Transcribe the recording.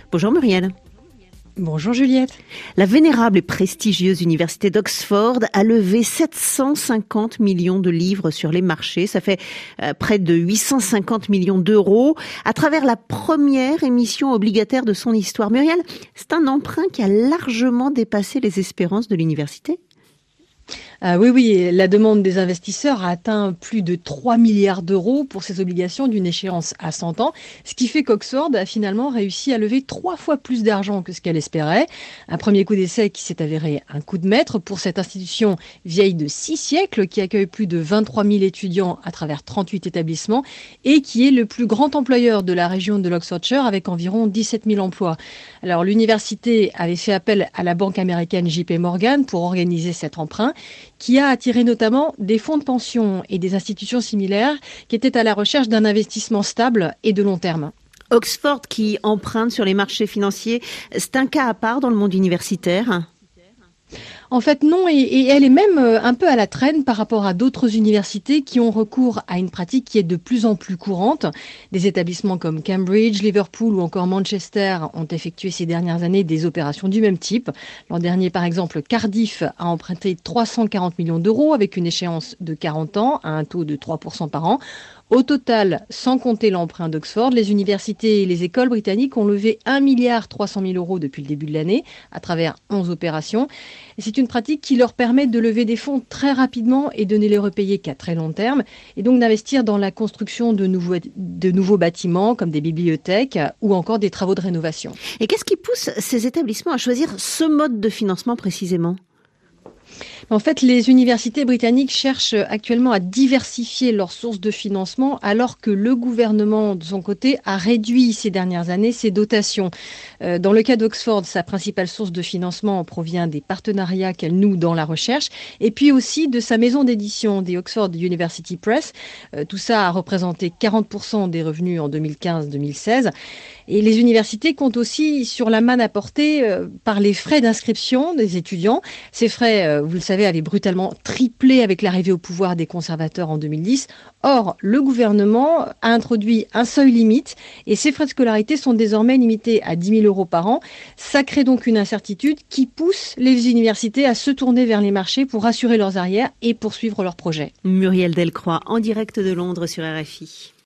Bonjour Muriel. Bonjour Juliette. La vénérable et prestigieuse université d'Oxford a levé 750 millions de livres sur les marchés. Ça fait près de 850 millions d'euros à travers la première émission obligataire de son histoire. Muriel, c'est un emprunt qui a largement dépassé les espérances de l'université. Oui, la demande des investisseurs a atteint plus de 3 milliards d'euros pour ces obligations d'une échéance à 100 ans, ce qui fait qu'Oxford a finalement réussi à lever 3 fois plus d'argent que ce qu'elle espérait. Un premier coup d'essai qui s'est avéré un coup de maître pour cette institution vieille de 6 siècles, qui accueille plus de 23 000 étudiants à travers 38 établissements et qui est le plus grand employeur de la région de l'Oxfordshire avec environ 17 000 emplois. Alors l'université avait fait appel à la banque américaine JP Morgan pour organiser cet emprunt, qui a attiré notamment des fonds de pension et des institutions similaires qui étaient à la recherche d'un investissement stable et de long terme. Oxford qui emprunte sur les marchés financiers, c'est un cas à part dans le monde universitaire ? En fait, non, et elle est même un peu à la traîne par rapport à d'autres universités qui ont recours à une pratique qui est de plus en plus courante. Des établissements comme Cambridge, Liverpool ou encore Manchester ont effectué ces dernières années des opérations du même type. L'an dernier, par exemple, Cardiff a emprunté 340 millions d'euros avec une échéance de 40 ans à un taux de 3% par an. Au total, sans compter l'emprunt d'Oxford, les universités et les écoles britanniques ont levé 1,3 milliard d'euros depuis le début de l'année à travers 11 opérations. Et c'est une pratique qui leur permet de lever des fonds très rapidement et de ne les repayer qu'à très long terme, et donc d'investir dans la construction de nouveaux bâtiments comme des bibliothèques ou encore des travaux de rénovation. Et qu'est-ce qui pousse ces établissements à choisir ce mode de financement précisément ? En fait, les universités britanniques cherchent actuellement à diversifier leurs sources de financement alors que le gouvernement, de son côté, a réduit ces dernières années ses dotations. Dans le cas d'Oxford, sa principale source de financement provient des partenariats qu'elle noue dans la recherche et puis aussi de sa maison d'édition, The Oxford University Press. Tout ça a représenté 40% des revenus en 2015-2016. Et les universités comptent aussi sur la manne apportée par les frais d'inscription des étudiants. Ces frais, vous le savez, avaient brutalement triplé avec l'arrivée au pouvoir des conservateurs en 2010. Or, le gouvernement a introduit un seuil limite et ces frais de scolarité sont désormais limités à 10 000 euros par an. Ça crée donc une incertitude qui pousse les universités à se tourner vers les marchés pour assurer leurs arrières et poursuivre leurs projets. Muriel Delcroix, en direct de Londres sur RFI.